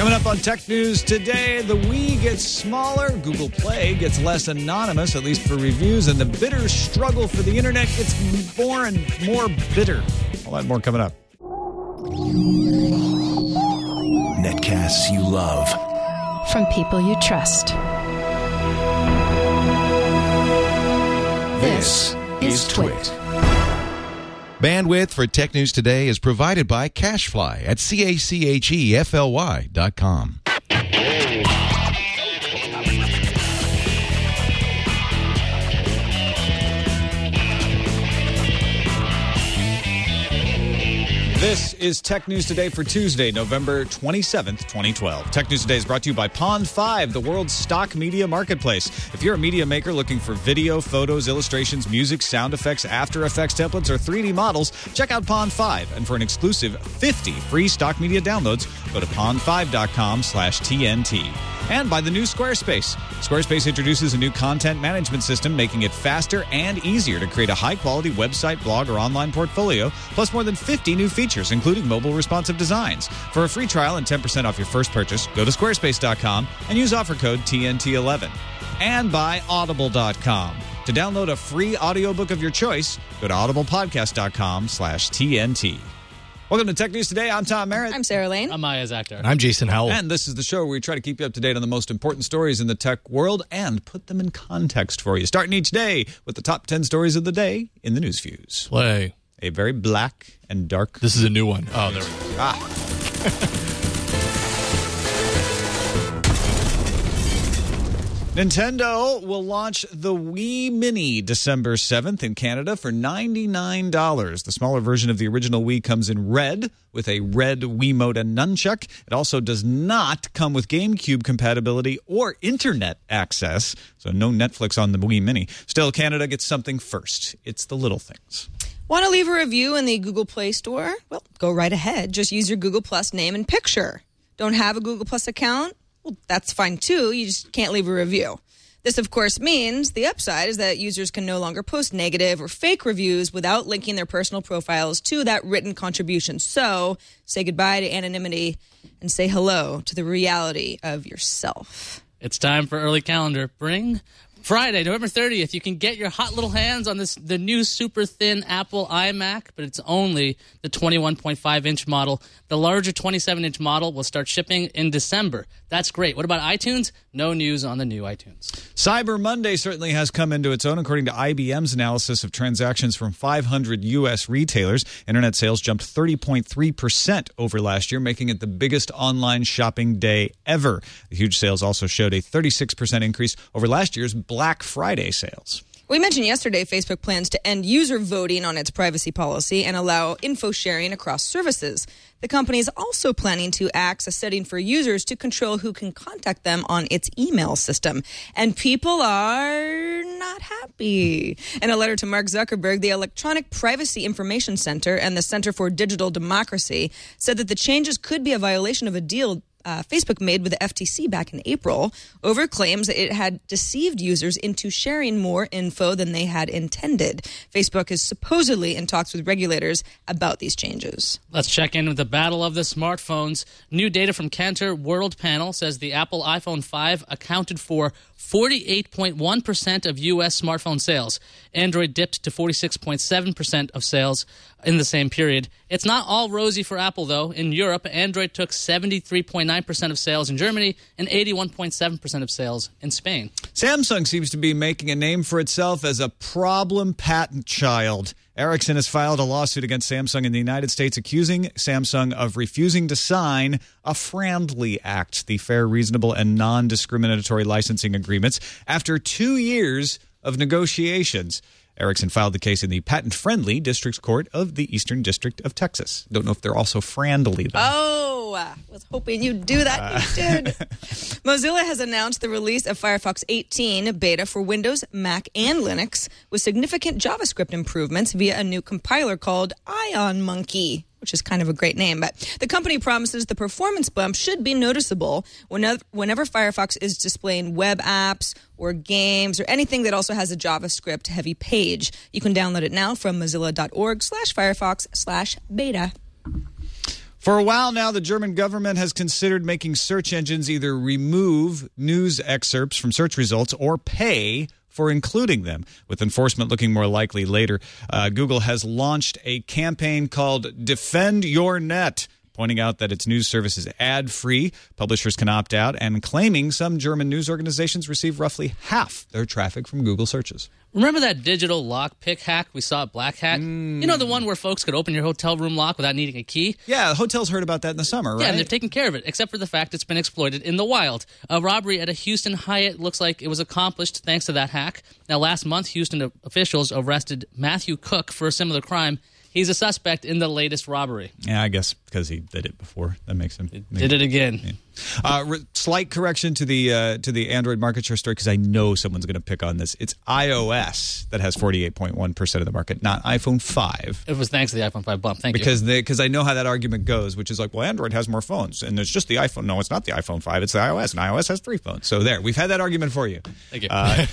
Coming up on Tech News today, the Wii gets smaller, Google Play gets less anonymous, at least for reviews, and the bitter struggle for the internet gets more and more bitter. All that more coming up. Netcasts you love. From people you trust. This is Twit. Bandwidth for Tech News Today is provided by CacheFly at CACHEFLY.com. This is Tech News Today for Tuesday, November 27th, 2012. Tech News Today is brought to you by Pond5, the world's stock media marketplace. If you're a media maker looking for video, photos, illustrations, music, sound effects, After Effects templates, or 3D models, check out Pond5. And for an exclusive 50 free stock media downloads, go to pond5.com/TNT. And by the new Squarespace. Squarespace introduces a new content management system, making it faster and easier to create a high-quality website, blog, or online portfolio, plus more than 50 new features, including mobile responsive designs. For a free trial and 10% off your first purchase, go to squarespace.com and use offer code TNT11. And by Audible.com. To download a free audiobook of your choice, go to audiblepodcast.com/TNT. Welcome to Tech News Today. I'm Tom Merritt. I'm Sarah Lane. I'm Maya Zakhtar. I'm Jason Howell. And this is the show where we try to keep you up to date on the most important stories in the tech world and put them in context for you. Starting each day with the top 10 stories of the day in the News Fuse. Play. A very black and dark... This is a new one. Oh, there we go. Nintendo will launch the Wii Mini December 7th in Canada for $99. The smaller version of the original Wii comes in red with a red Wiimote and nunchuck. It also does not come with GameCube compatibility or internet access, so no Netflix on the Wii Mini. Still, Canada gets something first. It's the little things. Want to leave a review in the Google Play Store? Well, go right ahead. Just use your Google Plus name and picture. Don't have a Google Plus account? Well, that's fine too. You just can't leave a review. This, of course, means the upside is that users can no longer post negative or fake reviews without linking their personal profiles to that written contribution. So say goodbye to anonymity and say hello to the reality of yourself. It's time for early calendar. Bring Friday, November 30th. You can get your hot little hands on the new super thin Apple iMac, but it's only the 21.5-inch model. The larger 27-inch model will start shipping in December. That's great. What about iTunes? No news on the new iTunes. Cyber Monday certainly has come into its own. According to IBM's analysis of transactions from 500 U.S. retailers, internet sales jumped 30.3% over last year, making it the biggest online shopping day ever. The huge sales also showed a 36% increase over last year's Black Friday sales. We mentioned yesterday Facebook plans to end user voting on its privacy policy and allow info sharing across services. The company is also planning to axe a setting for users to control who can contact them on its email system. And people are not happy. In a letter to Mark Zuckerberg, the Electronic Privacy Information Center and the Center for Digital Democracy said that the changes could be a violation of a deal Facebook made with the FTC back in April over claims that it had deceived users into sharing more info than they had intended. Facebook is supposedly in talks with regulators about these changes. Let's check in with the battle of the smartphones. New data from Cantor World Panel says the Apple iPhone 5 accounted for 48.1% of U.S. smartphone sales. Android dipped to 46.7% of sales in the same period. It's not all rosy for Apple, though. In Europe, Android took 73.9% of sales in Germany and 81.7% of sales in Spain. Samsung seems to be making a name for itself as a problem patent child. Ericsson has filed a lawsuit against Samsung in the United States, accusing Samsung of refusing to sign a FRANDLY Act, the Fair, Reasonable, and Non-Discriminatory Licensing Agreements, after 2 years of negotiations. Ericsson filed the case in the patent-friendly District Court of the Eastern District of Texas. Don't know if they're also friendly, though. Oh, I was hoping you'd do that. You did. Mozilla has announced the release of Firefox 18 beta for Windows, Mac, and Linux with significant JavaScript improvements via a new compiler called Ion Monkey, which is kind of a great name. But the company promises the performance bump should be noticeable whenever Firefox is displaying web apps or games or anything that also has a JavaScript-heavy page. You can download it now from mozilla.org/Firefox/beta. For a while now, the German government has considered making search engines either remove news excerpts from search results or pay for including them, with enforcement looking more likely later. Google has launched a campaign called Defend Your Net, pointing out that its news service is ad-free, publishers can opt out, and claiming some German news organizations receive roughly half their traffic from Google searches. Remember that digital lockpick hack we saw at Black Hat? You know, the one where folks could open your hotel room lock without needing a key? Yeah, hotels heard about that in the summer, right? Yeah, and they've taken care of it, except for the fact it's been exploited in the wild. A robbery at a Houston Hyatt looks like it was accomplished thanks to that hack. Now, last month, Houston officials arrested Matthew Cook for a similar crime. He's a suspect in the latest robbery. Yeah, I guess because he did it before. That makes him... Did it again. Yeah. Slight correction to the Android market share story, because I know someone's going to pick on this. It's iOS that has 48.1% of the market, not iPhone 5. It was thanks to the iPhone 5 bump. Thank you. Because I know how that argument goes, which is like, well, Android has more phones, and it's just the iPhone. No, it's not the iPhone 5. It's the iOS, and iOS has 3 phones. So there, we've had that argument for you. Thank you.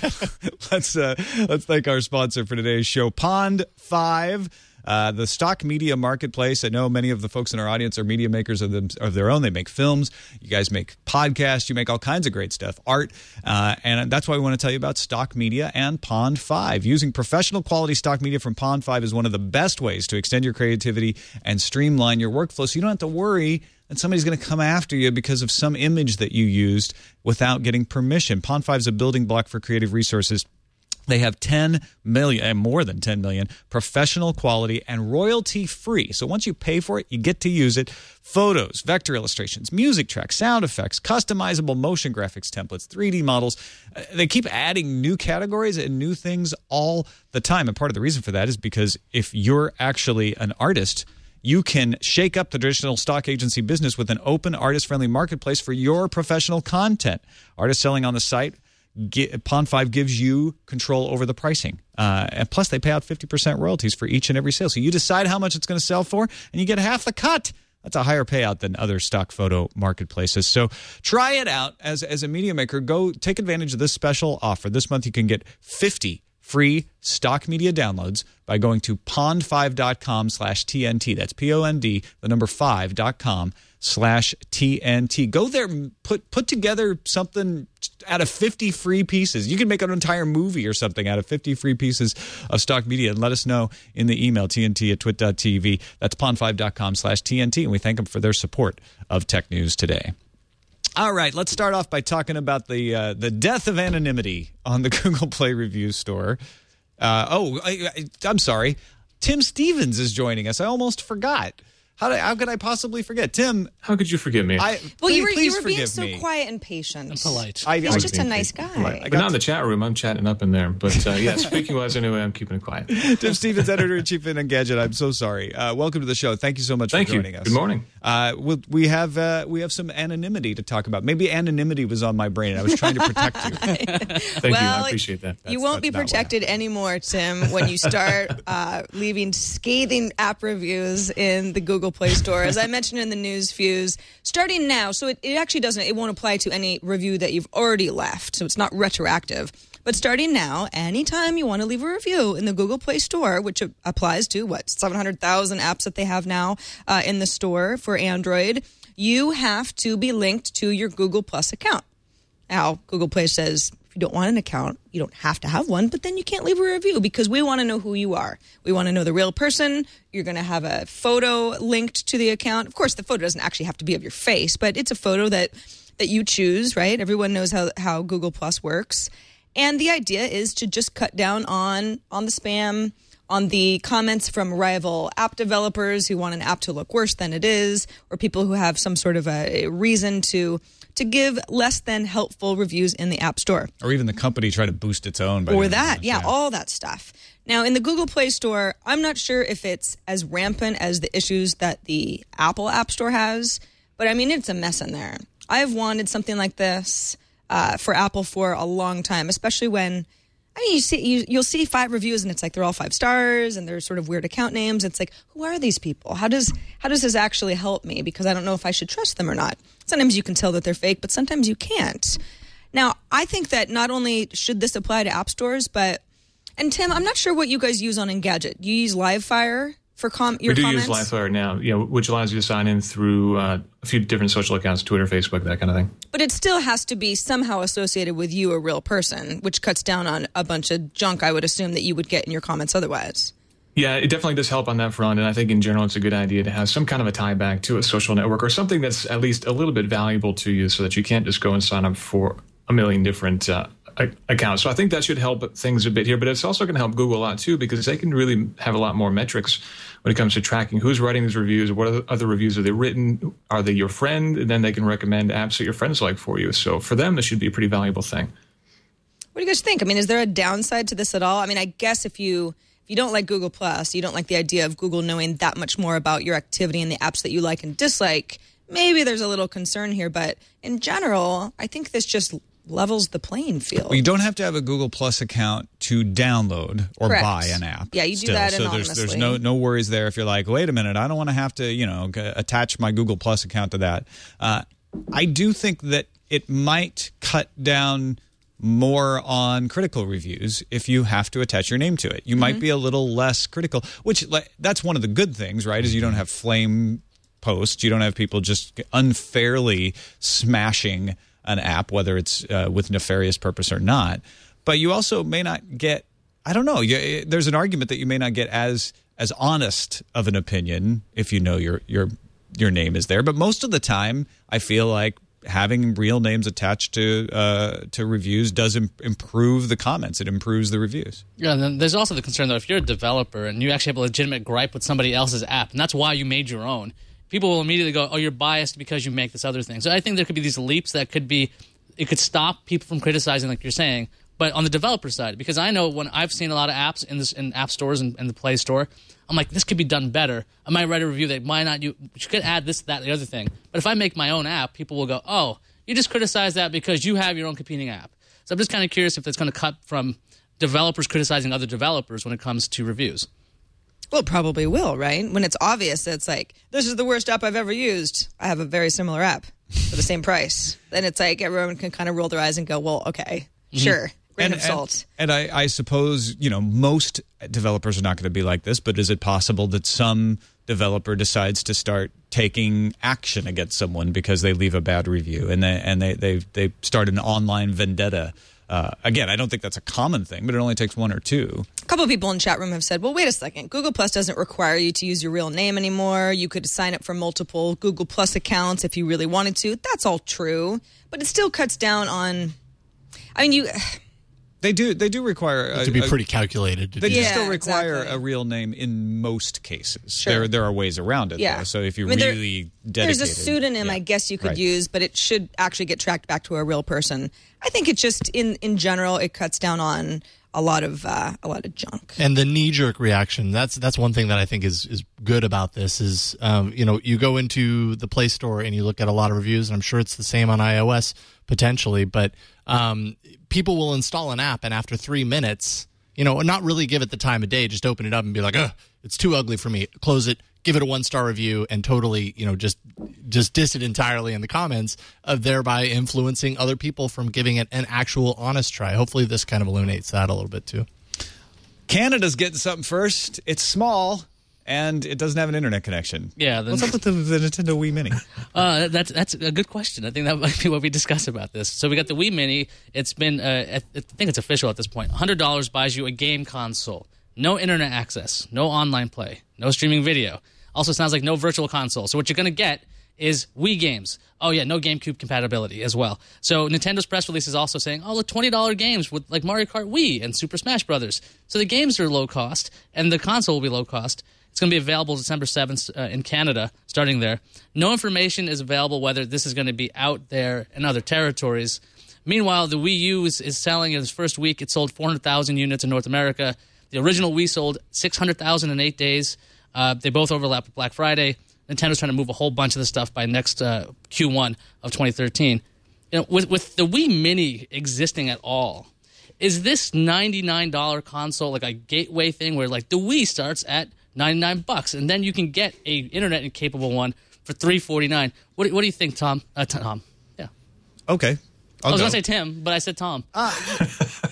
Let's thank our sponsor for today's show, Pond 5. The stock media marketplace. I know many of the folks in our audience are media makers of their own. They make films. You guys make podcasts. You make all kinds of great stuff, art. And that's why we want to tell you about Stock Media and Pond 5. Using professional quality stock media from Pond 5 is one of the best ways to extend your creativity and streamline your workflow, so you don't have to worry that somebody's going to come after you because of some image that you used without getting permission. Pond 5 is a building block for creative resources. They have 10 million, and more than 10 million, professional quality and royalty-free. So once you pay for it, you get to use it. Photos, vector illustrations, music tracks, sound effects, customizable motion graphics templates, 3D models. They keep adding new categories and new things all the time. And part of the reason for that is because if you're actually an artist, you can shake up the traditional stock agency business with an open, artist-friendly marketplace for your professional content. Artists selling on the site, Pond 5 gives you control over the pricing. And plus, they pay out 50% royalties for each and every sale. So you decide how much it's going to sell for, and you get half the cut. That's a higher payout than other stock photo marketplaces. So try it out as a media maker. Go take advantage of this special offer. This month, you can get 50 free stock media downloads by going to pond5.com/TNT. That's POND, the number 5.com/TNT. Go there, put together something out of 50 free pieces. You can make an entire movie or something out of 50 free pieces of stock media, and let us know in the email, tnt@twit.tv. That's pond5.com/TNT, and we thank them for their support of Tech News Today. All right, let's start off by talking about the death of anonymity on the Google Play Review Store. I'm sorry. Tim Stevens is joining us. I almost forgot. How could I possibly forget? Tim. How could you forget me? You were being so quiet and patient. And polite. He's just a nice guy. But not in the chat room. I'm chatting up in there. But yeah, speaking wise, anyway, I'm keeping it quiet. Tim Stevens, editor-in-chief of Engadget. I'm so sorry. Welcome to the show. Thank you so much for joining us. Good morning. We have some anonymity to talk about. Maybe anonymity was on my brain, and I was trying to protect you. Thank you. I appreciate that. You won't be protected anymore, Tim, when you start leaving scathing app reviews in the Google Play Store. As I mentioned in the news fuse, starting now, so it actually it won't apply to any review that you've already left, so it's not retroactive. But starting now, anytime you want to leave a review in the Google Play Store, which applies to, 700,000 apps that they have now in the store for Android, you have to be linked to your Google Plus account. Now, Google Play says, if you don't want an account, you don't have to have one, but then you can't leave a review because we want to know who you are. We want to know the real person. You're going to have a photo linked to the account. Of course, the photo doesn't actually have to be of your face, but it's a photo that you choose, right? Everyone knows how Google Plus works. And the idea is to just cut down on the spam, on the comments from rival app developers who want an app to look worse than it is, or people who have some sort of a reason to give less than helpful reviews in the App Store. Or even the company try to boost its own. Or that, all that stuff. Now, in the Google Play Store, I'm not sure if it's as rampant as the issues that the Apple App Store has, but I mean, it's a mess in there. I've wanted something like this for Apple for a long time, especially when you'll see 5 reviews and it's like they're all 5 stars and they're sort of weird account names. It's like, who are these people? How does this actually help me? Because I don't know if I should trust them or not. Sometimes you can tell that they're fake, but sometimes you can't. Now, I think that not only should this apply to app stores, and Tim, I'm not sure what you guys use on Engadget. You use Livefyre for We do comments? use Livewire now, which allows you to sign in through a few different social accounts, Twitter, Facebook, that kind of thing. But it still has to be somehow associated with you, a real person, which cuts down on a bunch of junk I would assume that you would get in your comments otherwise. Yeah, it definitely does help on that front, and I think in general it's a good idea to have some kind of a tie back to a social network or something that's at least a little bit valuable to you so that you can't just go and sign up for a million different accounts. So I think that should help things a bit here, but it's also going to help Google a lot too, because they can really have a lot more metrics when it comes to tracking who's writing these reviews, what other reviews are they written, are they your friend, and then they can recommend apps that your friends like for you. So for them, this should be a pretty valuable thing. What do you guys think? I mean, is there a downside to this at all? I mean, I guess if you don't like Google Plus, you don't like the idea of Google knowing that much more about your activity and the apps that you like and dislike, maybe there's a little concern here. But in general, I think this just levels the playing field. Well, you don't have to have a Google Plus account to download or Correct. buy an app. Yeah, you do that anonymously. So there's no worries there if you're like, wait a minute, I don't want to have to, attach my Google Plus account to that. I do think that it might cut down more on critical reviews if you have to attach your name to it. You might be a little less critical, which that's one of the good things, right, is you don't have flame posts. You don't have people just unfairly smashing an app, whether it's with nefarious purpose or not. But you also may not get, I don't know, there's an argument that you may not get as honest of an opinion if you know your name is there. But most of the time, I feel like having real names attached to reviews does improve the comments. It improves the reviews. Yeah, and then there's also the concern, though, if you're a developer and you actually have a legitimate gripe with somebody else's app, and that's why you made your own, people will immediately go, oh, you're biased because you make this other thing. So I think there could be these leaps that it could stop people from criticizing, like you're saying, but on the developer side, because I know when I've seen a lot of apps in app stores and the Play Store, I'm like, this could be done better. I might write a review that might not, you could add this, that, the other thing. But if I make my own app, people will go, oh, you just criticize that because you have your own competing app. So I'm just kind of curious if it's going to cut from developers criticizing other developers when it comes to reviews. Well, it probably will, right? When it's obvious that it's like, this is the worst app I've ever used. I have a very similar app for the same price. Then it's like everyone can kind of roll their eyes and go, well, okay, sure. Grain of salt. And I suppose, most developers are not going to be like this, but is it possible that some developer decides to start taking action against someone because they leave a bad review and they start an online vendetta? Again, I don't think that's a common thing, but it only takes one or two. A couple of people in chat room have said, well, wait a second. Google Plus doesn't require you to use your real name anymore. You could sign up for multiple Google Plus accounts if you really wanted to. That's all true. But it still cuts down on... I mean, They do require to be pretty calculated. They do still require a real name in most cases. Sure. There are ways around it, though. So if you're really dedicated... There's a pseudonym, I guess you could use, but it should actually get tracked back to a real person. I think it just, in general, it cuts down on a lot of junk. And the knee-jerk reaction, that's one thing that I think is good about this is, you go into the Play Store and you look at a lot of reviews, and I'm sure it's the same on iOS potentially, but people will install an app and after 3 minutes, not really give it the time of day, just open it up and be like, it's too ugly for me, close it, give it a 1-star review, and totally, just diss it entirely in the comments, thereby influencing other people from giving it an actual honest try. Hopefully this kind of illuminates that a little bit too. Canada's getting something first. It's small, and it doesn't have an internet connection. Yeah. What's up with the Nintendo Wii Mini? That's a good question. I think that might be what we discuss about this. So we got the Wii Mini. It's been, I think it's official at this point. $100 buys you a game console. No internet access. No online play. No streaming video. Also sounds like no virtual console. So what you're going to get is Wii games. Oh, yeah, no GameCube compatibility as well. So Nintendo's press release is also saying, look, $20 games with like Mario Kart Wii and Super Smash Brothers. So the games are low cost, and the console will be low cost. It's going to be available December 7th in Canada, starting there. No information is available whether this is going to be out there in other territories. Meanwhile, the Wii U is selling in its first week. It sold 400,000 units in North America. The original Wii sold 600,000 in 8 days. They both overlap with Black Friday. Nintendo's trying to move a whole bunch of this stuff by next Q1 of 2013. With the Wii Mini existing at all, is this $99 console like a gateway thing where like the Wii starts at $99 and then you can get a internet capable one for $349? What do you think, Tom? Tom? Yeah. Okay. I was going to say Tim, but I said Tom.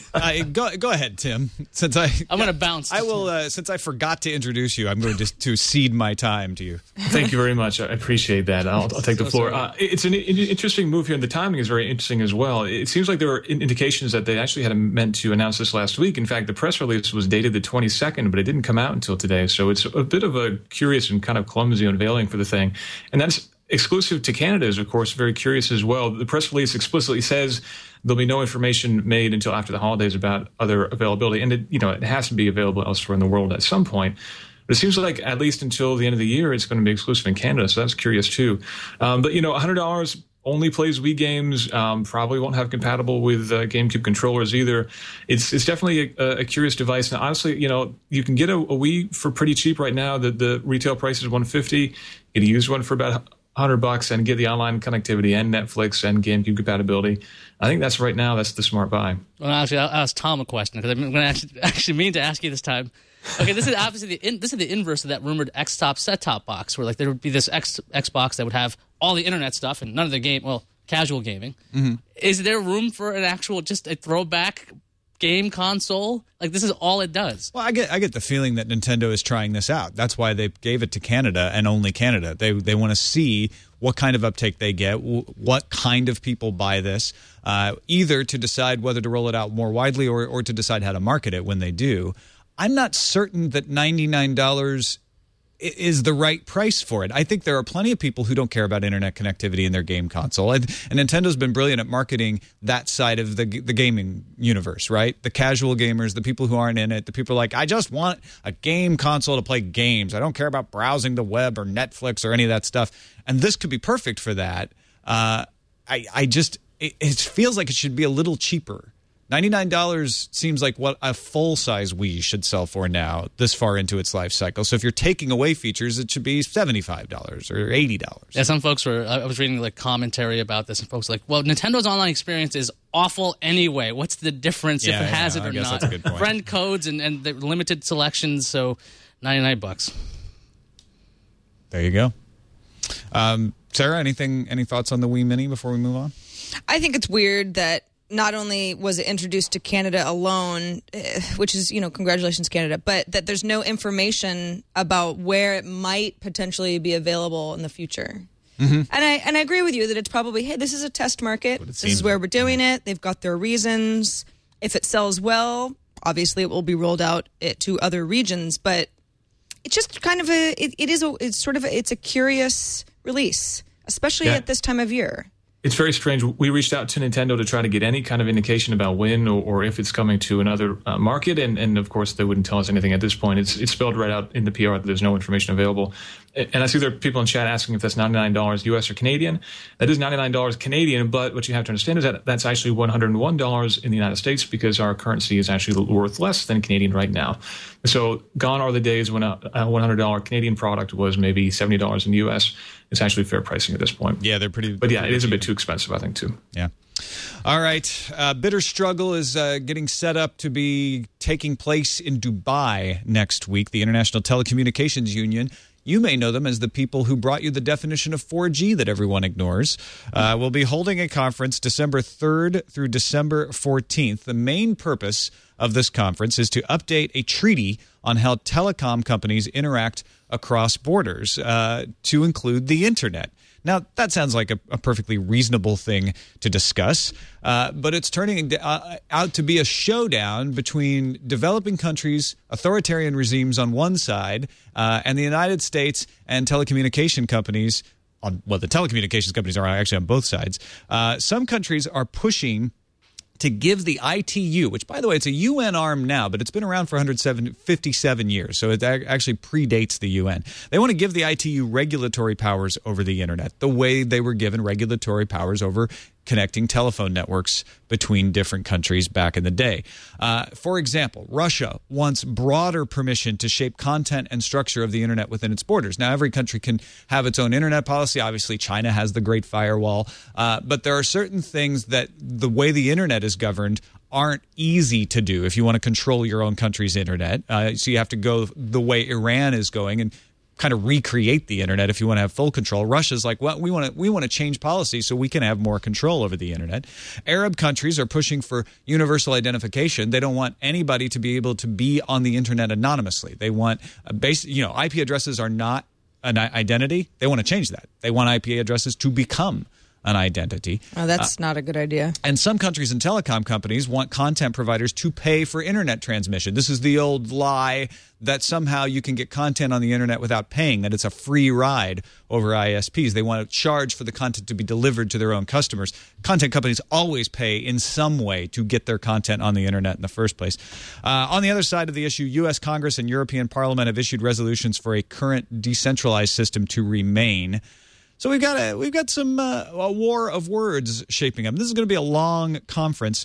Go ahead, Tim. I'm going to bounce. I will. Since I forgot to introduce you, I'm going to cede my time to you. Thank you very much. I appreciate that. I'll take the floor. It's an interesting move here, and the timing is very interesting as well. It seems like there were indications that they actually had meant to announce this last week. In fact, the press release was dated the 22nd, but it didn't come out until today. So it's a bit of a curious and kind of clumsy unveiling for the thing. And that's exclusive to Canada is, of course, very curious as well. The press release explicitly says there'll be no information made until after the holidays about other availability. And it has to be available elsewhere in the world at some point. But it seems like at least until the end of the year, it's going to be exclusive in Canada. So that's curious, too. But, $100 only plays Wii games, probably won't have compatible with GameCube controllers either. It's definitely a curious device. And honestly, you can get a Wii for pretty cheap right now. The retail price is $150. Get a used one for about $100 and get the online connectivity and Netflix and GameCube compatibility. I think that's the smart buy. Well, actually, I'll ask Tom a question because I'm going to actually mean to ask you this time. Okay, this is obviously the inverse of that rumored X-Top set-top box, where there would be this Xbox that would have all the internet stuff and none of the casual gaming. Mm-hmm. Is there room for an actual just a throwback game console? This is all it does. Well, I get the feeling that Nintendo is trying this out. That's why they gave it to Canada and only Canada. They want to see what kind of uptake they get, what kind of people buy this, either to decide whether to roll it out more widely or to decide how to market it when they do. I'm not certain that $99 is the right price for it. I think there are plenty of people who don't care about internet connectivity in their game console. And Nintendo's been brilliant at marketing that side of the gaming universe, right? The casual gamers, the people who aren't in it, the people are like, I just want a game console to play games. I don't care about browsing the web or Netflix or any of that stuff. And this could be perfect for that. It feels like it should be a little cheaper. $99 seems like what a full-size Wii should sell for now, this far into its life cycle. So if you're taking away features, it should be $75 or $80. Yeah, some folks I was reading commentary about this, and folks were like, well, Nintendo's online experience is awful anyway. What's the difference if it has it or not? That's a good point. Friend codes and the limited selections, so $99. There you go. Sarah, any thoughts on the Wii Mini before we move on? I think it's weird that not only was it introduced to Canada alone, which is, congratulations, Canada, but that there's no information about where it might potentially be available in the future. Mm-hmm. And I agree with you that it's probably, hey, this is a test market. This is where we're doing it. They've got their reasons. If it sells well, obviously it will be rolled out to other regions. But it's just kind of it's a curious release, especially at this time of year. It's very strange. We reached out to Nintendo to try to get any kind of indication about when or if it's coming to another market, and of course they wouldn't tell us anything at this point. It's spelled right out in the PR that there's no information available. And I see there are people in chat asking if that's $99 US or Canadian. That is $99 Canadian, but what you have to understand is that that's actually $101 in the United States because our currency is actually worth less than Canadian right now. So gone are the days when a $100 Canadian product was maybe $70 in the US. It's actually fair pricing at this point. Yeah, they're pretty. But yeah, it is a bit too expensive, I think, too. Yeah. All right. Bitter Struggle is getting set up to be taking place in Dubai next week. The International Telecommunications Union. You may know them as the people who brought you the definition of 4G that everyone ignores. We'll be holding a conference December 3rd through December 14th. The main purpose of this conference is to update a treaty on how telecom companies interact across borders to include the internet. Now, that sounds like a perfectly reasonable thing to discuss, but it's turning out to be a showdown between developing countries, authoritarian regimes on one side, and the United States and telecommunication companies. The telecommunications companies are actually on both sides. Some countries are pushing to give the ITU, which, by the way, it's a UN arm now, but it's been around for 157 years, so it actually predates the UN. They want to give the ITU regulatory powers over the internet, the way they were given regulatory powers over connecting telephone networks between different countries back in the day. For example, Russia wants broader permission to shape content and structure of the internet within its borders. Now, every country can have its own internet policy. Obviously, China has the Great Firewall. But there are certain things that the way the internet is governed aren't easy to do if you want to control your own country's internet. So you have to go the way Iran is going. And kind of recreate the internet if you want to have full control. Russia's like, well, we want to change policy so we can have more control over the internet. Arab countries are pushing for universal identification. They don't want anybody to be able to be on the internet anonymously. They want IP addresses are not an identity. They want to change that. They want IP addresses to become an identity. Oh, that's not a good idea. And some countries and telecom companies want content providers to pay for internet transmission. This is the old lie that somehow you can get content on the internet without paying, that it's a free ride over ISPs. They want to charge for the content to be delivered to their own customers. Content companies always pay in some way to get their content on the internet in the first place. On the other side of the issue, U.S. Congress and European Parliament have issued resolutions for a current decentralized system to remain. So we've got some a war of words shaping up. This is going to be a long conference.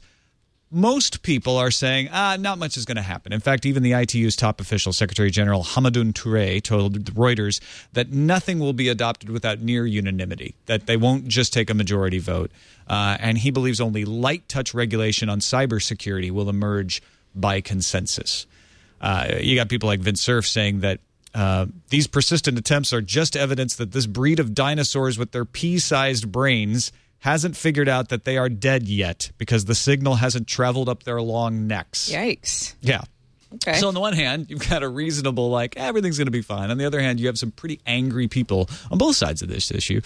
Most people are saying, not much is going to happen. In fact, even the ITU's top official, Secretary General Hamadoun Touré, told Reuters that nothing will be adopted without near unanimity, that they won't just take a majority vote. And he believes only light touch regulation on cybersecurity will emerge by consensus. You got people like Vint Cerf saying that these persistent attempts are just evidence that this breed of dinosaurs with their pea-sized brains hasn't figured out that they are dead yet because the signal hasn't traveled up their long necks. Yikes. Yeah. Okay. So on the one hand, you've got a reasonable, like, everything's going to be fine. On the other hand, you have some pretty angry people on both sides of this issue.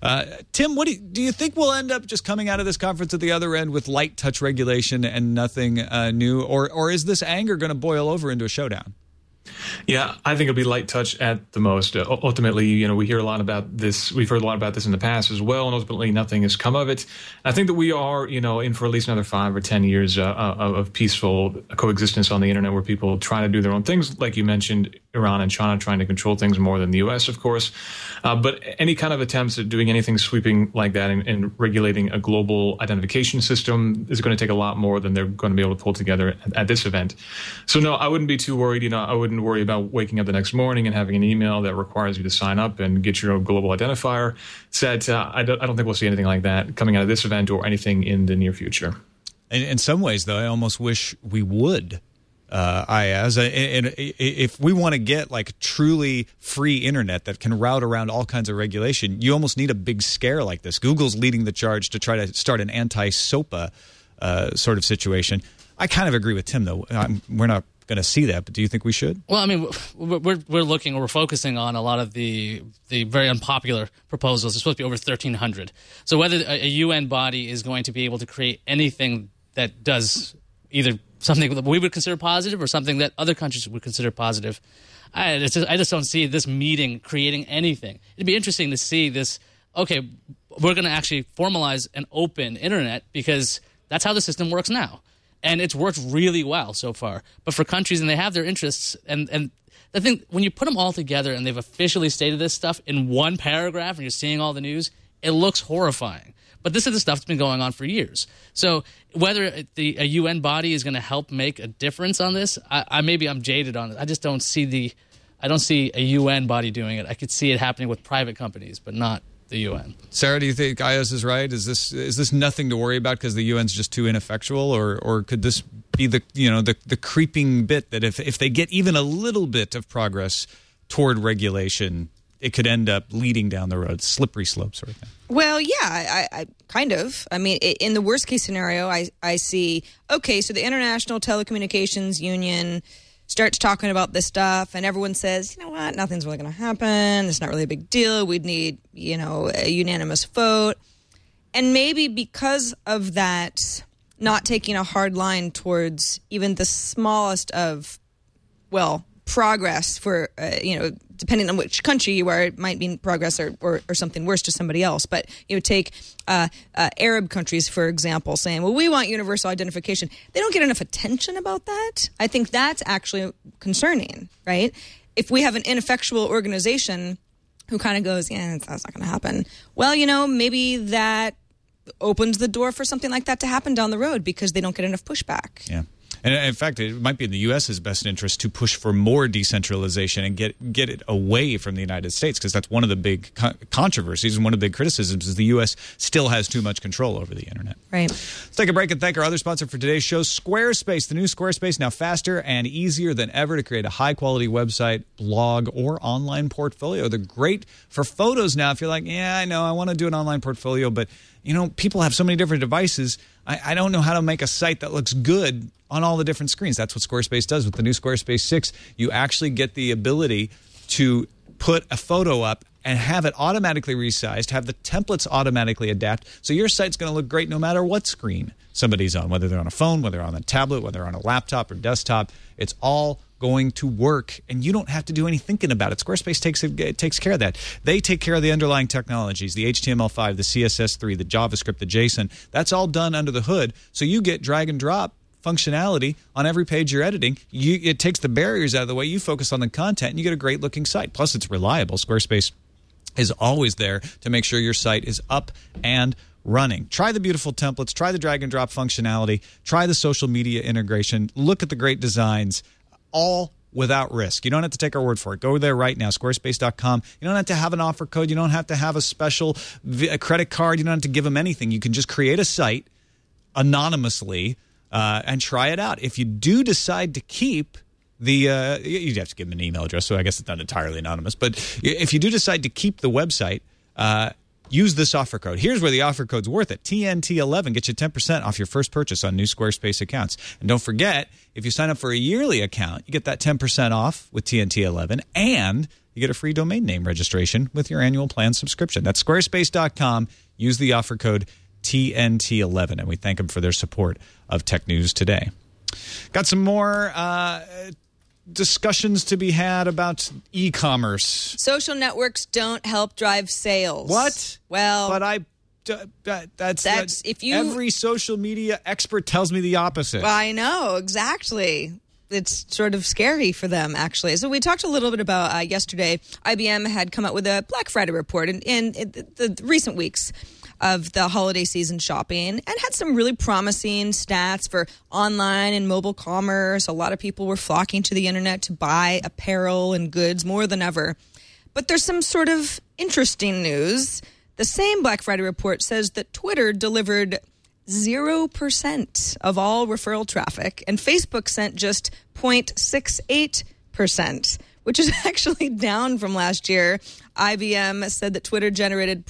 Tim, what do you think we'll end up just coming out of this conference at the other end with light touch regulation and nothing new? Or is this anger going to boil over into a showdown? Yeah, I think it'll be light touch at the most. Ultimately, we hear a lot about this. We've heard a lot about this in the past as well, and ultimately nothing has come of it. I think that we are, in for at least another 5 or 10 years of peaceful coexistence on the internet where people try to do their own things. Like you mentioned, Iran and China trying to control things more than the U.S., of course. But any kind of attempts at doing anything sweeping like that and regulating a global identification system is going to take a lot more than they're going to be able to pull together at this event. So, no, I wouldn't be too worried. I wouldn't worry about waking up the next morning and having an email that requires you to sign up and get your own global identifier set. I don't think we'll see anything like that coming out of this event or anything in the near future. In some ways, though, I almost wish we would. If we want to get like truly free internet that can route around all kinds of regulation, you almost need a big scare like this. Google's leading the charge to try to start an anti-SOPA sort of situation. I kind of agree with Tim, though. We're not going to see that, but do you think we should? Well, I mean, we're focusing on a lot of the very unpopular proposals. It's supposed to be over 1,300. So whether a UN body is going to be able to create anything that does either something that we would consider positive or something that other countries would consider positive, I just don't see this meeting creating anything. It'd be interesting to see this, okay, we're going to actually formalize an open internet because that's how the system works now. And it's worked really well so far. But for countries, and they have their interests, and the thing, when you put them all together and they've officially stated this stuff in one paragraph and you're seeing all the news, it looks horrifying. But this is the stuff that's been going on for years. So whether a UN body is going to help make a difference on this, maybe I'm jaded on it. I just don't see a UN body doing it. I could see it happening with private companies, but not the UN. Sarah, do you think Ayaz is right? Is this nothing to worry about because the UN's just too ineffectual, or could this be the creeping bit that if they get even a little bit of progress toward regulation, it could end up leading down the road, slippery slope sort of thing? Well, yeah, I kind of. I mean, in the worst case scenario, I see, okay, so the International Telecommunications Union starts talking about this stuff, and everyone says, you know what, nothing's really going to happen. It's not really a big deal. We'd need, a unanimous vote. And maybe because of that, not taking a hard line towards even the smallest of, progress for, depending on which country you are, it might mean progress or something worse to somebody else. But, take Arab countries, for example, saying, well, we want universal identification. They don't get enough attention about that. I think that's actually concerning, right? If we have an ineffectual organization who kind of goes, yeah, that's not going to happen. Well, maybe that opens the door for something like that to happen down the road because they don't get enough pushback. Yeah. And in fact, it might be in the U.S.'s best interest to push for more decentralization and get it away from the United States, because that's one of the big controversies and one of the big criticisms is the U.S. still has too much control over the internet. Right. Let's take a break and thank our other sponsor for today's show, Squarespace. The new Squarespace, now faster and easier than ever to create a high-quality website, blog, or online portfolio. They're great for photos now. If you're like, yeah, I know, I want to do an online portfolio, but people have so many different devices. I don't know how to make a site that looks good on all the different screens. That's what Squarespace does. With the new Squarespace 6, you actually get the ability to put a photo up and have it automatically resized, have the templates automatically adapt, so your site's going to look great no matter what screen somebody's on, whether they're on a phone, whether they're on a tablet, whether they're on a laptop or desktop. It's all going to work, and you don't have to do any thinking about it. Squarespace takes care of that. They take care of the underlying technologies, the HTML5, the CSS3, the JavaScript, the JSON. That's all done under the hood, so you get drag and drop functionality on every page you're editing. It takes the barriers out of the way. You focus on the content, and you get a great-looking site. Plus, it's reliable. Squarespace is always there to make sure your site is up and running. Try the beautiful templates. Try the drag and drop functionality. Try the social media integration. Look at the great designs, all without risk. You don't have to take our word for it. Go there right now, squarespace.com. You don't have to have an offer code. You don't have to have a special credit card. You don't have to give them anything. You can just create a site anonymously and try it out. If you do decide to keep you'd have to give them an email address, so I guess it's not entirely anonymous. But if you do decide to keep the website, use this offer code. Here's where the offer code's worth it. TNT11 gets you 10% off your first purchase on new Squarespace accounts. And don't forget, if you sign up for a yearly account, you get that 10% off with TNT11, and you get a free domain name registration with your annual plan subscription. That's squarespace.com. Use the offer code TNT11, and we thank them for their support of Tech News Today. Got some more discussions to be had about e-commerce. Social networks don't help drive sales. What? Well, but that's if you, every social media expert tells me the opposite. I know, exactly. It's sort of scary for them, actually. So we talked a little bit about yesterday. IBM had come out with a Black Friday report in the recent weeks of the holiday season shopping, and had some really promising stats for online and mobile commerce. A lot of people were flocking to the internet to buy apparel and goods more than ever. But there's some sort of interesting news. The same Black Friday report says that Twitter delivered 0% of all referral traffic, and Facebook sent just 0.68%, which is actually down from last year. IBM said that Twitter generated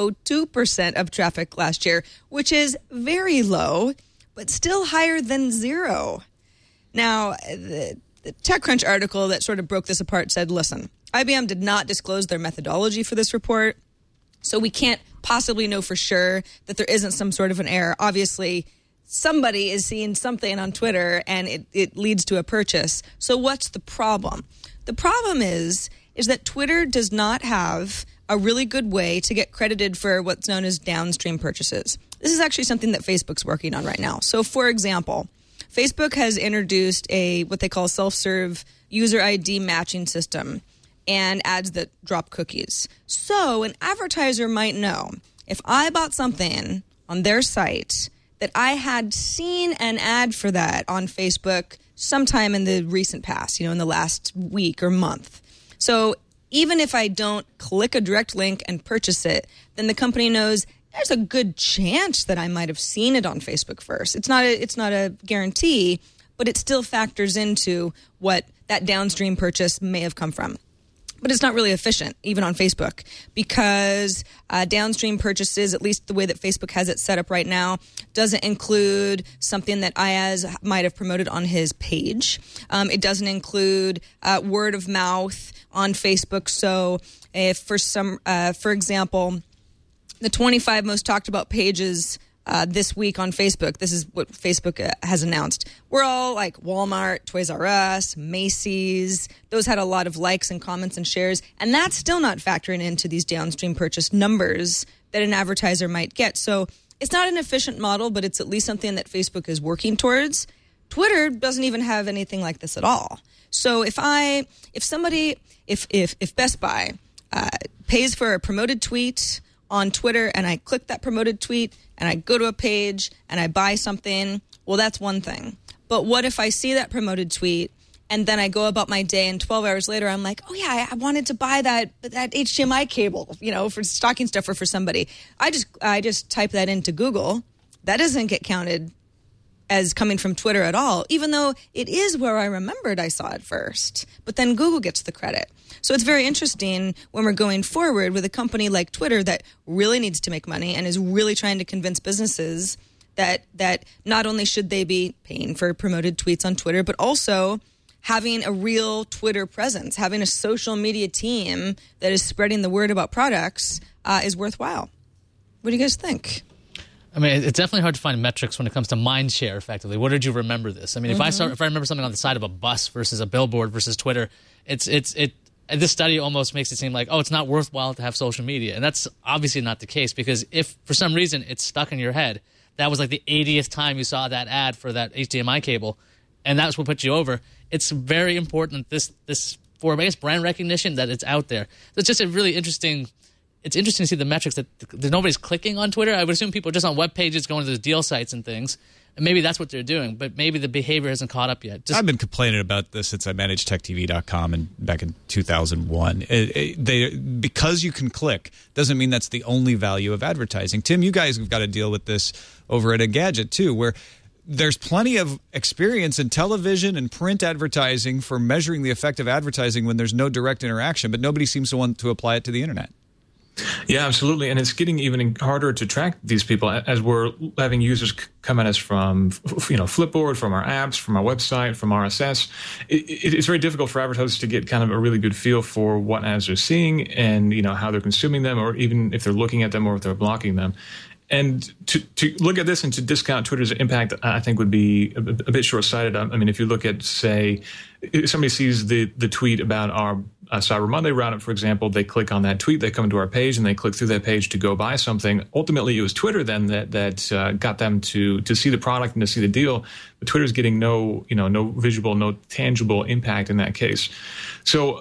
0.02% of traffic last year, which is very low, but still higher than zero. Now, the TechCrunch article that sort of broke this apart said, listen, IBM did not disclose their methodology for this report, so we can't possibly know for sure that there isn't some sort of an error. Obviously, somebody is seeing something on Twitter and it leads to a purchase. So what's the problem? The problem is that Twitter does not have a really good way to get credited for what's known as downstream purchases. This is actually something that Facebook's working on right now. So, for example, Facebook has introduced what they call self-serve user ID matching system and ads that drop cookies. So an advertiser might know if I bought something on their site that I had seen an ad for that on Facebook sometime in the recent past, in the last week or month. So even if I don't click a direct link and purchase it, then the company knows there's a good chance that I might have seen it on Facebook first. It's not a guarantee, but it still factors into what that downstream purchase may have come from. But it's not really efficient, even on Facebook, because downstream purchases, at least the way that Facebook has it set up right now, doesn't include something that Ayaz might have promoted on his page. It doesn't include word of mouth on Facebook. So if for example, the 25 most talked about pages this week on Facebook, this is what Facebook has announced. We're all like Walmart, Toys R Us, Macy's. Those had a lot of likes and comments and shares. And that's still not factoring into these downstream purchase numbers that an advertiser might get. So it's not an efficient model, but it's at least something that Facebook is working towards. Twitter doesn't even have anything like this at all. So if Best Buy pays for a promoted tweet on Twitter and I click that promoted tweet and I go to a page and I buy something, well, that's one thing. But what if I see that promoted tweet and then I go about my day and 12 hours later I'm like, oh yeah, I wanted to buy that HDMI cable, for stocking stuffer for somebody. I just type that into Google. That doesn't get counted as coming from Twitter at all, even though it is where I remembered I saw it first. But then Google gets the credit. So it's very interesting when we're going forward with a company like Twitter that really needs to make money and is really trying to convince businesses that not only should they be paying for promoted tweets on Twitter, but also having a real Twitter presence, having a social media team that is spreading the word about products is worthwhile. What do you guys think? I mean, it's definitely hard to find metrics when it comes to mind share, effectively. What did you remember this? I mean, if I remember something on the side of a bus versus a billboard versus Twitter, this study almost makes it seem like, it's not worthwhile to have social media. And that's obviously not the case, because if for some reason it's stuck in your head, that was like the 80th time you saw that ad for that HDMI cable, and that's what put you over. It's very important this for, I guess, brand recognition, that it's out there. It's just a really interesting. It's interesting to see the metrics that nobody's clicking on Twitter. I would assume people are just on web pages going to the deal sites and things, and maybe that's what they're doing. But maybe the behavior hasn't caught up yet. I've been complaining about this since I managed TechTV.com and back in 2001. Because you can click doesn't mean that's the only value of advertising. Tim, you guys have got to deal with this over at Engadget too, where there's plenty of experience in television and print advertising for measuring the effect of advertising when there's no direct interaction, but nobody seems to want to apply it to the internet. Yeah, absolutely. And it's getting even harder to track these people as we're having users come at us from, Flipboard, from our apps, from our website, from RSS. It's very difficult for advertisers to get kind of a really good feel for what ads they're seeing and, how they're consuming them, or even if they're looking at them or if they're blocking them. And to look at this and to discount Twitter's impact, I think would be a bit short-sighted. I mean, if you look at, say, if somebody sees the tweet about our Cyber Monday roundup, for example, they click on that tweet, they come to our page, and they click through that page to go buy something. Ultimately, it was Twitter then that got them to see the product and to see the deal. But Twitter's getting no visual, no tangible impact in that case. So,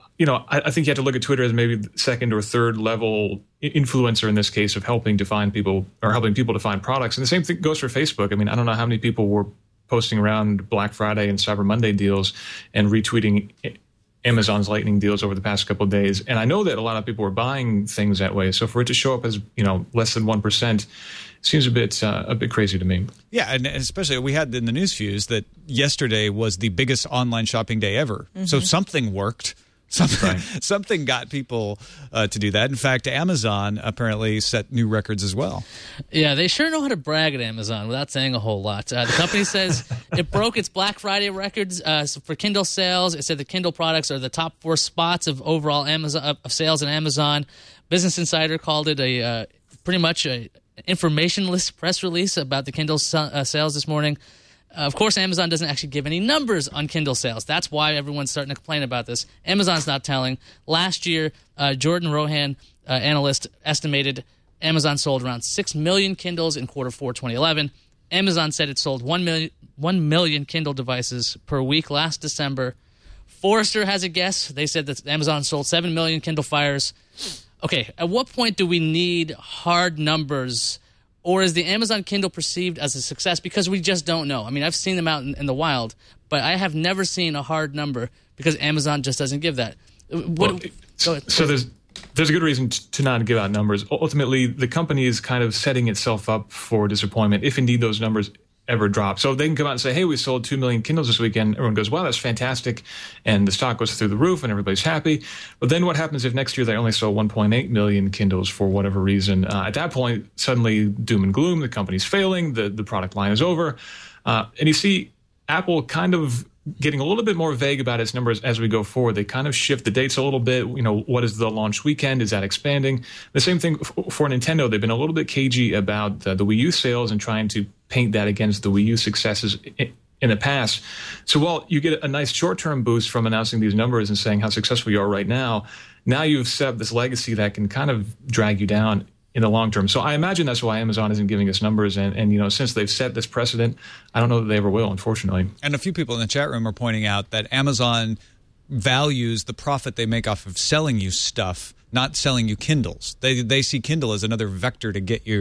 I think you have to look at Twitter as maybe second or third level influencer in this case of helping to find people or helping people to find products. And the same thing goes for Facebook. I mean, I don't know how many people were posting around Black Friday and Cyber Monday deals and retweeting Amazon's lightning deals over the past couple of days. And I know that a lot of people were buying things that way. So for it to show up as, less than 1% seems a bit crazy to me. Yeah, and especially we had in the news fuse that yesterday was the biggest online shopping day ever. Mm-hmm. So something worked. Something got people to do that. In fact, Amazon apparently set new records as well. Yeah, they sure know how to brag at Amazon without saying a whole lot. The company says it broke its Black Friday records for Kindle sales. It said the Kindle products are the top 4 spots of overall Amazon of sales in Amazon. Business Insider called it a pretty much a informationless press release about the Kindle sales this morning. Of course, Amazon doesn't actually give any numbers on Kindle sales. That's why everyone's starting to complain about this. Amazon's not telling. Last year, Jordan Rohan, analyst, estimated Amazon sold around 6 million Kindles in quarter 4 2011. Amazon said it sold 1 million Kindle devices per week last December. Forrester has a guess. They said that Amazon sold 7 million Kindle Fires. Okay, at what point do we need hard numbers? Or is the Amazon Kindle perceived as a success? Because we just don't know. I mean, I've seen them out in the wild, but I have never seen a hard number because Amazon just doesn't give that. So there's a good reason to not give out numbers. Ultimately, the company is kind of setting itself up for disappointment if indeed those numbers ever drop. So they can come out and say, hey, we sold 2 million Kindles this weekend. Everyone goes, wow, that's fantastic. And the stock goes through the roof and everybody's happy. But then what happens if next year they only sold 1.8 million Kindles for whatever reason? At that point, suddenly doom and gloom, the company's failing, the product line is over. And you see Apple kind of getting a little bit more vague about its numbers as we go forward. They kind of shift the dates a little bit. What is the launch weekend? Is that expanding? The same thing for Nintendo. They've been a little bit cagey about the Wii U sales and trying to paint that against the Wii U successes in the past. So while you get a nice short-term boost from announcing these numbers and saying how successful you are right now you've set up this legacy that can kind of drag you down in the long term. So I imagine that's why Amazon isn't giving us numbers. And since they've set this precedent, I don't know that they ever will, unfortunately. And a few people in the chat room are pointing out that Amazon values the profit they make off of selling you stuff, not selling you Kindles. They see Kindle as another vector to get your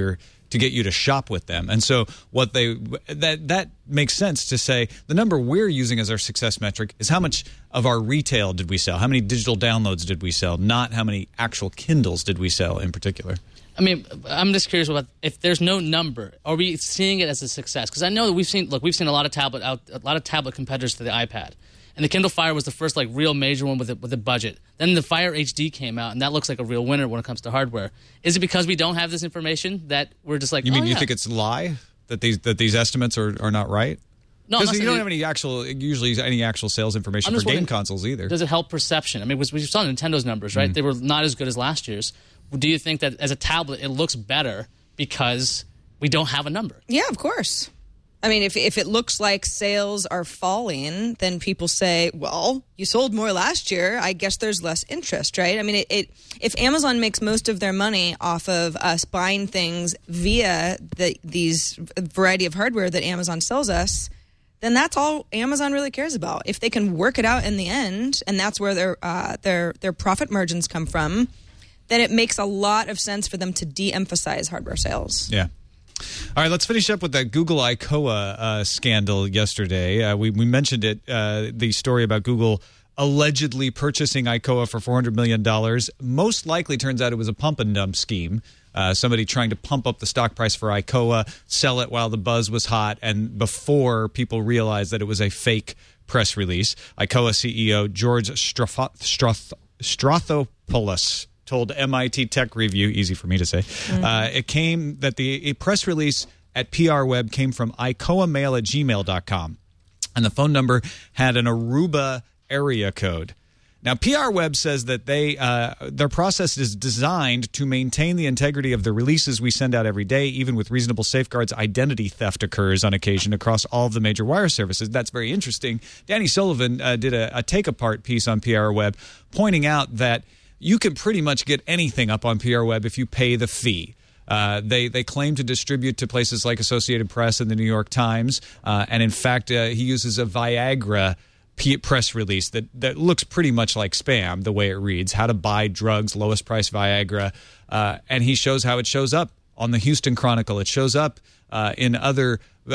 to get you to shop with them. And so that makes sense to say the number we're using as our success metric is how much of our retail did we sell, how many digital downloads did we sell, not how many actual Kindles did we sell in particular. I mean, I'm just curious about if there's no number, are we seeing it as a success? Because I know that we've seen a lot of tablet competitors to the iPad. And the Kindle Fire was the first real major one with a budget. Then the Fire HD came out, and that looks like a real winner when it comes to hardware. Is it because we don't have this information that we're just like, you think it's a lie that these estimates are not right? No, because you don't have any actual sales information for game consoles either. Does it help perception? I mean, we saw Nintendo's numbers, right? They were not as good as last year's. Do you think that as a tablet it looks better because we don't have a number? Yeah, of course. I mean, if it looks like sales are falling, then people say, well, you sold more last year. I guess there's less interest, right? I mean, if Amazon makes most of their money off of us buying things via these variety of hardware that Amazon sells us, then that's all Amazon really cares about. If they can work it out in the end, and that's where their profit margins come from, then it makes a lot of sense for them to de-emphasize hardware sales. Yeah. All right, let's finish up with that Google ICOA scandal yesterday. We mentioned it, the story about Google allegedly purchasing ICOA for $400 million. Most likely turns out it was a pump and dump scheme. Somebody trying to pump up the stock price for ICOA, sell it while the buzz was hot, and before people realized that it was a fake press release. ICOA CEO George Strathopoulos told MIT Tech Review, easy for me to say, it came that the press release at PR Web came from icoamail@gmail.com, and the phone number had an Aruba area code. Now, PR Web says that their process is designed to maintain the integrity of the releases we send out every day. Even with reasonable safeguards, identity theft occurs on occasion across all of the major wire services. That's very interesting. Danny Sullivan did a take-apart piece on PR Web pointing out that you can pretty much get anything up on PR Web if you pay the fee. They claim to distribute to places like Associated Press and the New York Times. And in fact, he uses a Viagra press release that looks pretty much like spam, the way it reads, how to buy drugs, lowest price Viagra. And he shows how it shows up on the Houston Chronicle. It shows up in other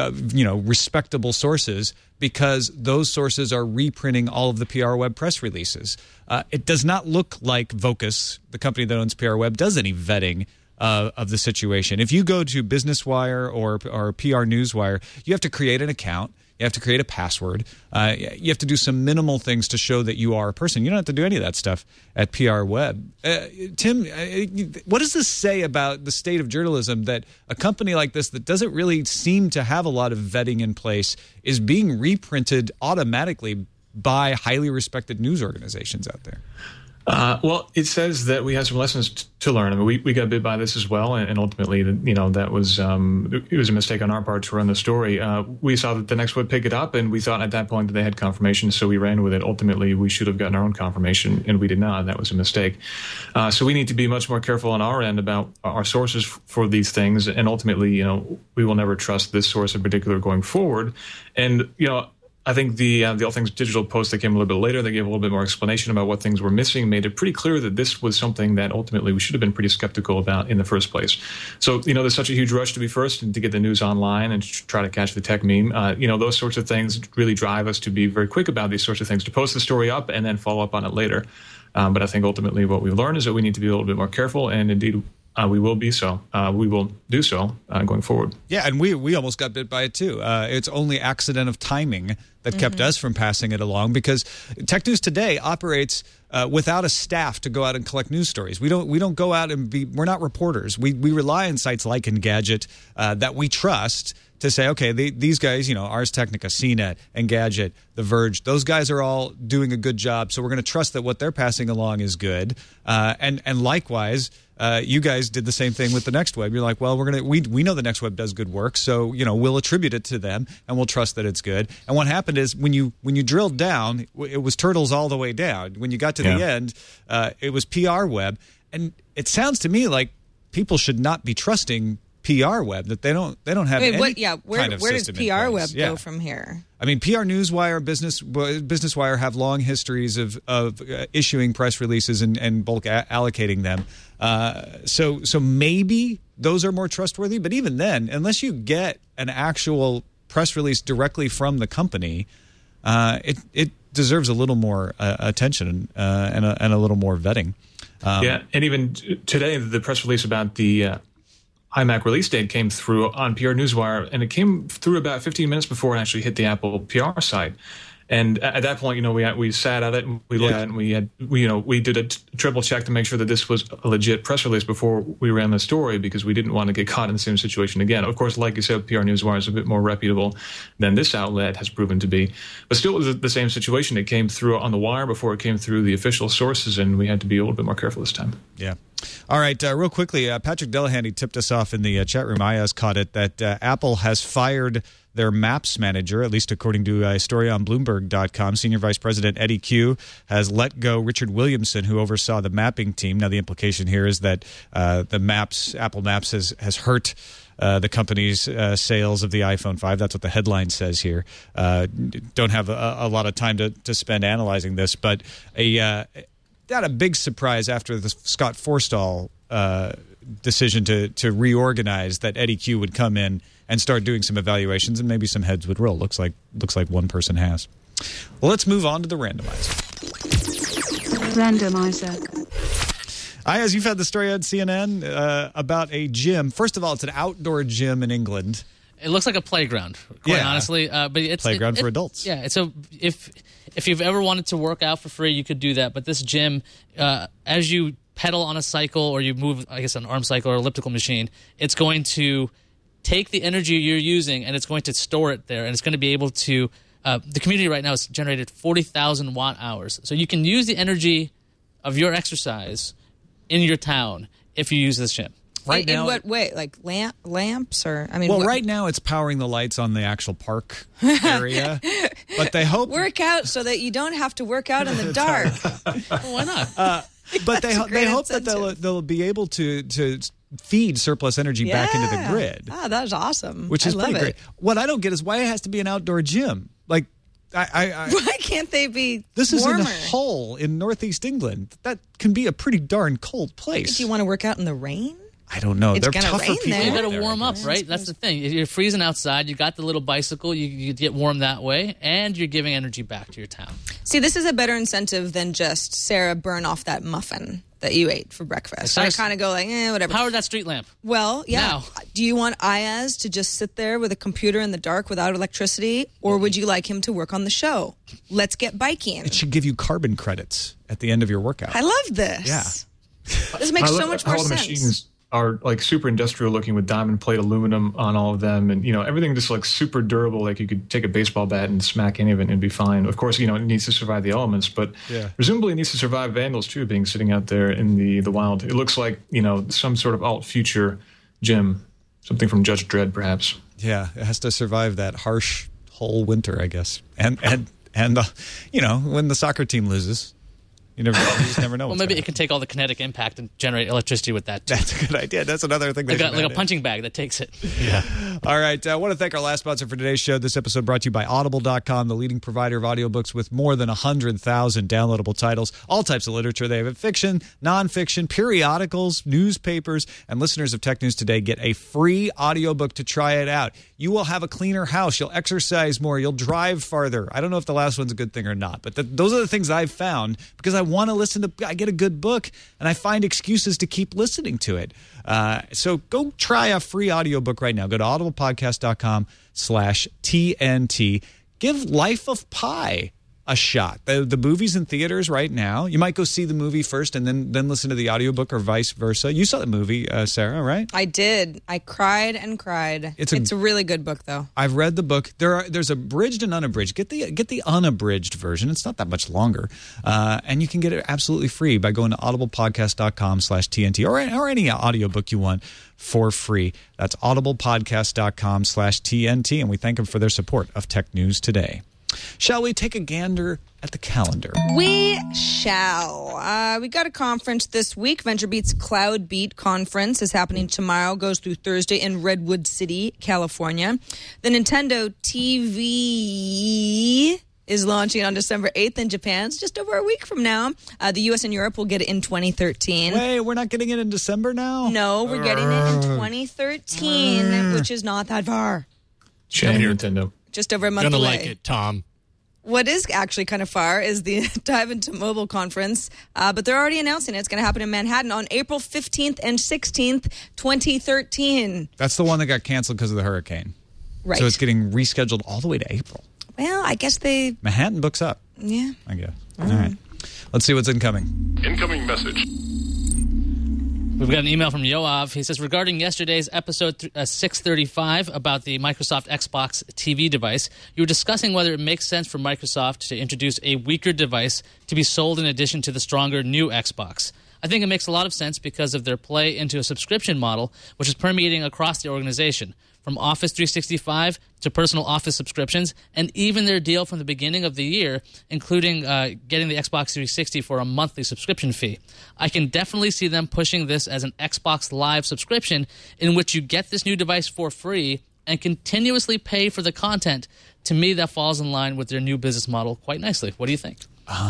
respectable sources because those sources are reprinting all of the PR Web press releases. It does not look like Vocus, the company that owns PR Web, does any vetting of the situation. If you go to Business Wire or PR Newswire, you have to create an account. You have to create a password. You have to do some minimal things to show that you are a person. You don't have to do any of that stuff at PR Web. Tim, what does this say about the state of journalism that a company like this that doesn't really seem to have a lot of vetting in place is being reprinted automatically by highly respected news organizations out there? Well, it says that we have some lessons to learn. I mean, we got bit by this as well, and ultimately, that was it was a mistake on our part to run the story. We saw that the next web picked it up, and we thought at that point that they had confirmation, so we ran with it. Ultimately, we should have gotten our own confirmation, and we did not. That was a mistake. So we need to be much more careful on our end about our sources for these things, and ultimately, we will never trust this source in particular going forward. And I think the All Things Digital post that came a little bit later, they gave a little bit more explanation about what things were missing, made it pretty clear that this was something that ultimately we should have been pretty skeptical about in the first place. So, there's such a huge rush to be first and to get the news online and to try to catch the tech meme. Those sorts of things really drive us to be very quick about these sorts of things, to post the story up and then follow up on it later. But I think ultimately what we've learned is that we need to be a little bit more careful, and indeed we will be so. We will do so going forward. Yeah, and we almost got bit by it too. It's only accident of timing that kept us from passing it along, because Tech News Today operates without a staff to go out and collect news stories. We don't go out and we're not reporters. We rely on sites like Engadget that we trust to say, okay, these guys, Ars Technica, CNET, Engadget, The Verge, those guys are all doing a good job. So we're going to trust that what they're passing along is good. And likewise, you guys did the same thing with the Next Web. You're like, well, we know the Next Web does good work, so we'll attribute it to them and we'll trust that it's good. And what happened is when you drilled down, it was turtles all the way down. When you got to the end, it was PR Web, and it sounds to me like people should not be trusting PR Web, that they don't have any kind of where does system PR in Web place. go from here? I mean, PR Newswire, Business Wire have long histories of issuing press releases and bulk allocating them. So maybe those are more trustworthy. But even then, unless you get an actual press release directly from the company, it deserves a little more attention and a little more vetting. And even today, the press release about the iMac release date came through on PR Newswire, and it came through about 15 minutes before it actually hit the Apple PR site. And at that point, we sat at it and we looked at it and we did a triple check to make sure that this was a legit press release before we ran the story, because we didn't want to get caught in the same situation again. Of course, like you said, PR Newswire is a bit more reputable than this outlet has proven to be, but still it was the same situation. It came through on the wire before it came through the official sources, and we had to be a little bit more careful this time. Yeah. All right, real quickly, Patrick Delahanty tipped us off in the chat room. Ayaz caught it that Apple has fired their Maps manager, at least according to a story on Bloomberg.com. Senior Vice President Eddie Q has let go Richard Williamson, who oversaw the mapping team. Now, the implication here is that Apple Maps has hurt the company's sales of the iPhone 5. That's what the headline says here. Don't have a lot of time to spend analyzing this, but not a big surprise after the Scott Forstall decision to reorganize that Eddie Q would come in and start doing some evaluations, and maybe some heads would roll. Looks like one person has. Well, let's move on to the randomizer. Ayaz, you've had the story on CNN about a gym. First of all, it's an outdoor gym in England. It looks like a playground, quite honestly. But it's playground for adults. Yeah. So if you've ever wanted to work out for free, you could do that. But this gym, as you pedal on a cycle or you move, I guess, an arm cycle or elliptical machine, it's going to take the energy you're using and it's going to store it there. And it's going to be able to the community right now has generated 40,000 watt hours. So you can use the energy of your exercise in your town if you use this gym. Right now, in what way? Like lamps, or right now it's powering the lights on the actual park area, but they hope work out so that you don't have to work out in the dark. Well, why not? But they hope that they'll be able to feed surplus energy back into the grid. Ah, that's awesome. Which is pretty great. What I don't get is why it has to be an outdoor gym. Like, why can't they be This warmer? is in Hull in northeast England. That can be a pretty darn cold place. Do you want to work out in the rain? I don't know. It's They're tougher rain people. there. You got to warm up, right? That's the thing. If you're freezing outside, you got the little bicycle, you get warm that way, and you're giving energy back to your town. See, this is a better incentive than just, Sarah, burn off that muffin that you ate for breakfast. I kind of go like, whatever. Power that street lamp. Well, yeah. Now. Do you want Ayaz to just sit there with a computer in the dark without electricity, or would you like him to work on the show? Let's get biking. It should give you carbon credits at the end of your workout. I love this. Yeah. This makes so much more sense. The machines are like super industrial looking with diamond plate aluminum on all of them, and everything just like super durable. Like you could take a baseball bat and smack any of it and be fine. Of course, it needs to survive the elements, but presumably it needs to survive vandals too, being sitting out there in the wild. It looks like some sort of alt future gym, something from Judge Dredd, perhaps. Yeah, it has to survive that harsh whole winter, I guess, and when the soccer team loses. You just never know. Well, maybe it can take all the kinetic impact and generate electricity with that, too. That's a good idea. That's another thing. Like a punching bag that takes it. Yeah. All right. I want to thank our last sponsor for today's show. This episode brought to you by Audible.com, the leading provider of audiobooks with more than 100,000 downloadable titles, all types of literature. They have fiction, nonfiction, periodicals, newspapers, and listeners of Tech News Today get a free audiobook to try it out. You will have a cleaner house. You'll exercise more. You'll drive farther. I don't know if the last one's a good thing or not, but those are the things I've found because I want to listen to. I get a good book, and I find excuses to keep listening to it. So go try a free audiobook right now. Go to audiblepodcast.com/TNT. Give Life of Pi a shot. The movie's in theaters right now. You might go see the movie first and then listen to the audiobook or vice versa. You saw the movie, Sarah, right? I did. I cried and cried. It's a really good book, though. I've read the book. There's abridged and unabridged. Get the unabridged version. It's not that much longer. And you can get it absolutely free by going to audiblepodcast.com/TNT or any audiobook you want for free. That's audiblepodcast.com/TNT. And we thank them for their support of Tech News Today. Shall we take a gander at the calendar? We shall. We got a conference this week. VentureBeat's Cloud Beat Conference is happening tomorrow, goes through Thursday in Redwood City, California. The Nintendo TV is launching on December 8th in Japan. It's just over a week from now. The U.S. and Europe will get it in 2013. Wait, we're not getting it in December now? No, we're getting it in 2013, which is not that far. Shame Nintendo. Just over a month Gonna away. like it, Tom. What is actually kind of far is the Dive into Mobile conference, but they're already announcing it. It's going to happen in Manhattan on April 15th and 16th, 2013. That's the one that got canceled because of the hurricane. Right. So it's getting rescheduled all the way to April. Well, I guess they... Manhattan books up, Yeah. I guess. All right. Let's see what's incoming. Incoming message. We've got an email from Yoav. He says, regarding yesterday's episode 635 about the Microsoft Xbox TV device, you were discussing whether it makes sense for Microsoft to introduce a weaker device to be sold in addition to the stronger new Xbox. I think it makes a lot of sense because of their play into a subscription model, which is permeating across the organization, from Office 365 to personal Office subscriptions, and even their deal from the beginning of the year, including getting the Xbox 360 for a monthly subscription fee. I can definitely see them pushing this as an Xbox Live subscription in which you get this new device for free and continuously pay for the content. To me, that falls in line with their new business model quite nicely. What do you think?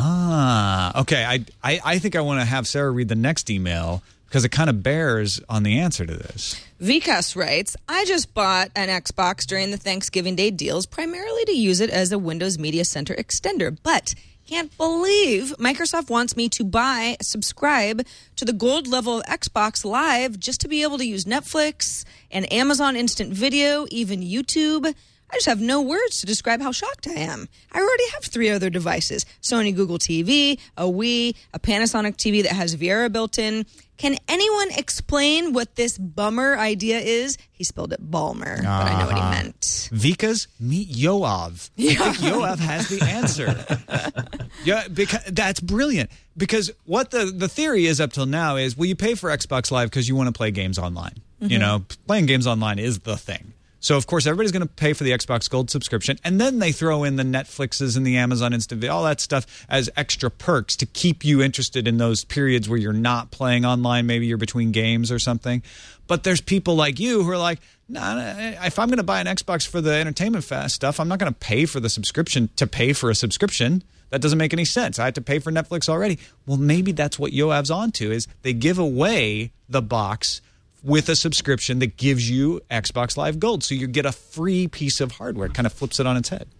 Okay. I think I want to have Sarah read the next email because it kind of bears on the answer to this. Vikas writes, I just bought an Xbox during the Thanksgiving Day deals primarily to use it as a Windows Media Center extender, but can't believe Microsoft wants me to subscribe to the gold level of Xbox Live just to be able to use Netflix and Amazon Instant Video, even YouTube. I just have no words to describe how shocked I am. I already have 3 other devices, Sony Google TV, a Wii, a Panasonic TV that has Viera built in. Can anyone explain what this bummer idea is? He spelled it Balmer, but I know what he meant. Vikas, meet Yoav. I think Yoav has the answer. Yeah, because that's brilliant. Because what the theory is up till now is, well, you pay for Xbox Live because you want to play games online. Mm-hmm. You know, playing games online is the thing. So, of course, everybody's going to pay for the Xbox Gold subscription, and then they throw in the Netflixes and the Amazon Instant Video, all that stuff as extra perks to keep you interested in those periods where you're not playing online. Maybe you're between games or something. But there's people like you who are like, nah, if I'm going to buy an Xbox for the Entertainment Fest stuff, I'm not going to pay for the subscription to pay for a subscription. That doesn't make any sense. I have to pay for Netflix already. Well, maybe that's what Yoav's onto, is they give away the box with a subscription that gives you Xbox Live Gold. So you get a free piece of hardware. It kind of flips it on its head.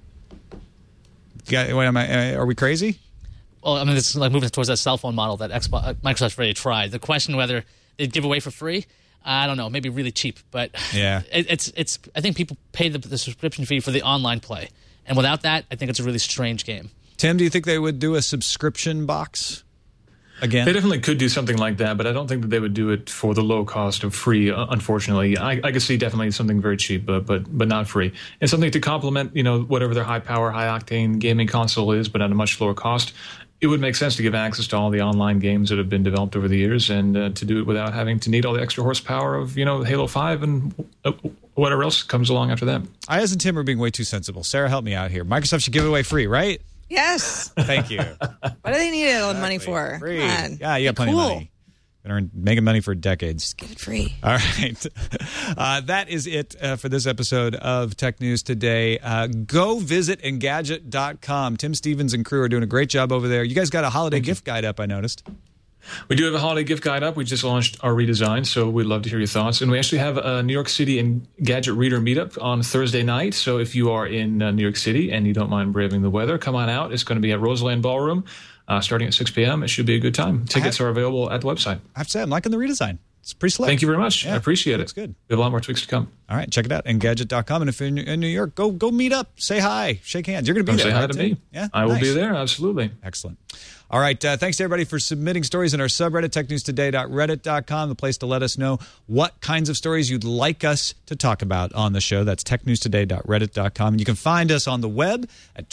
Are we crazy? Well, I mean, it's like moving towards that cell phone model that Microsoft's already tried. The question whether they'd give away for free, I don't know, maybe really cheap. But yeah, it's. I think people pay the subscription fee for the online play. And without that, I think it's a really strange game. Tim, do you think they would do a subscription box? Again? They definitely could do something like that, but I don't think that they would do it for the low cost of free, unfortunately. I could see definitely something very cheap, but not free. And something to complement, whatever their high-power, high-octane gaming console is, but at a much lower cost. It would make sense to give access to all the online games that have been developed over the years and to do it without having to need all the extra horsepower of, Halo 5 and whatever else comes along after that. I, as and Tim, are being way too sensible. Sarah, help me out here. Microsoft should give it away free, right? Yes. Thank you. What do they need all the money for? Free. Come on. Yeah, you got plenty of money. Been making money for decades. Just give it free. All right. That is it for this episode of Tech News Today. Go visit Engadget.com. Tim Stevens and crew are doing a great job over there. You guys got a holiday gift guide up, I noticed. We do have a holiday gift guide up. We just launched our redesign, so we'd love to hear your thoughts. And we actually have a New York City Engadget Reader meetup on Thursday night. So if you are in New York City and you don't mind braving the weather, come on out. It's going to be at Roseland Ballroom starting at 6 p.m. It should be a good time. Tickets are available at the website. I have to say, I'm liking the redesign. It's pretty slick. Thank you very much. Yeah, I appreciate it. Looks good. We have a lot more tweaks to come. All right, check it out, Engadget.com. And if you're in New York, go meet up, say hi, shake hands. You're going to be there, say hi right, to Tim? me. Yeah, I will nice. be there, absolutely. Excellent. All right, thanks to everybody for submitting stories in our subreddit, technewstoday.reddit.com, the place to let us know what kinds of stories you'd like us to talk about on the show. That's technewstoday.reddit.com. And you can find us on the web at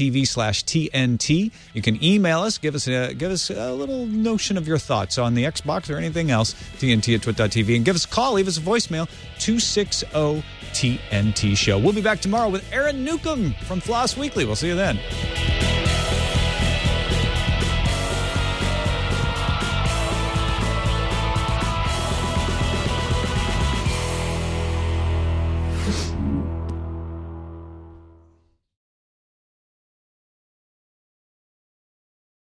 twit.tv/TNT. You can email us, give us a little notion of your thoughts on the Xbox or anything else, TNT@twit.tv. And give us a call, leave us a voicemail, 260-TNT-SHOW. We'll be back tomorrow with Aaron Newcomb from Floss Weekly. We'll see you then.